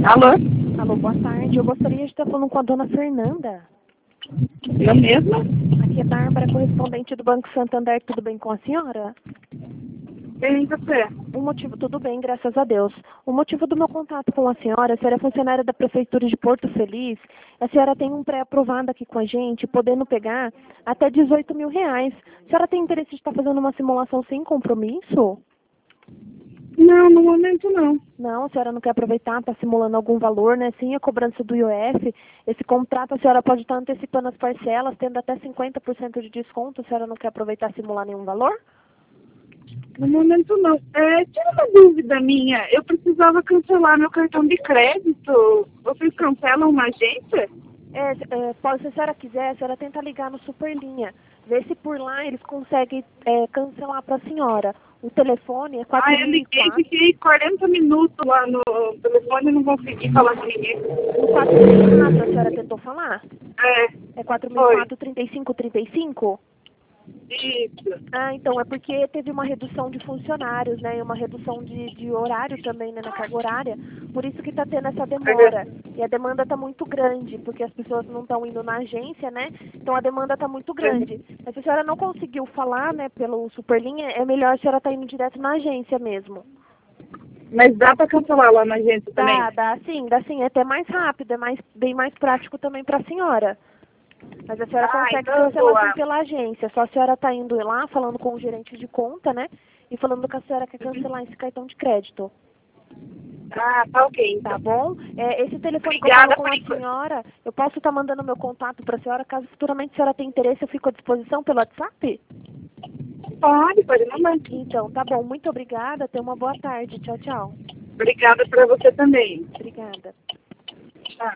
Alô? Alô, boa tarde. Eu gostaria de estar falando com a dona Fernanda. Eu mesma? Aqui é Bárbara, correspondente do Banco Santander. Tudo bem com a senhora? Bem, você? Tudo bem, graças a Deus. O motivo do meu contato com a senhora é funcionária da Prefeitura de Porto Feliz. A senhora tem um pré-aprovado aqui com a gente, podendo pegar até R$18 mil. A senhora tem interesse de estar fazendo uma simulação sem compromisso? Não, no momento não. Não, a senhora não quer aproveitar, está simulando algum valor, né? Sem a cobrança do IOF, esse contrato a senhora pode estar antecipando as parcelas, tendo até 50% de desconto. A senhora não quer aproveitar e simular nenhum valor? No momento não. Tira uma dúvida minha. Eu precisava cancelar meu cartão de crédito. Vocês cancelam uma agência? Se a senhora quiser, a senhora tenta ligar no Superlinha. Ver se por lá eles conseguem cancelar para a senhora. O telefone é Eu liguei, 4004. fiquei 40 minutos lá no telefone e não consegui falar com ninguém. No 4004 a senhora tentou falar? É Foi. 4004-3535? Isso. Ah, então, é porque teve uma redução de funcionários, né? E uma redução de horário também, né? Na carga horária. Por isso que está tendo essa demora. E a demanda está muito grande, porque as pessoas não estão indo na agência, né? Então a demanda está muito grande. Mas se a senhora não conseguiu falar, né, pelo Superlinha, é melhor a senhora estar indo direto na agência mesmo. Mas dá pra cancelar lá na agência também? Dá sim. É até mais rápido, bem mais prático também para a senhora. Mas a senhora consegue então cancelar sim pela agência. Só a senhora está indo lá, falando com o gerente de conta, né? E falando que a senhora quer cancelar esse cartão de crédito. Tá ok. Então. Tá bom? Esse telefone Obrigada que eu falo com a senhora, eu posso estar mandando meu contato para a senhora. Caso futuramente a senhora tenha interesse, eu fico à disposição pelo WhatsApp? Pode mandar. Então, tá bom. Muito obrigada. Tenha uma boa tarde. Tchau, tchau. Obrigada pra você também. Obrigada. Tchau.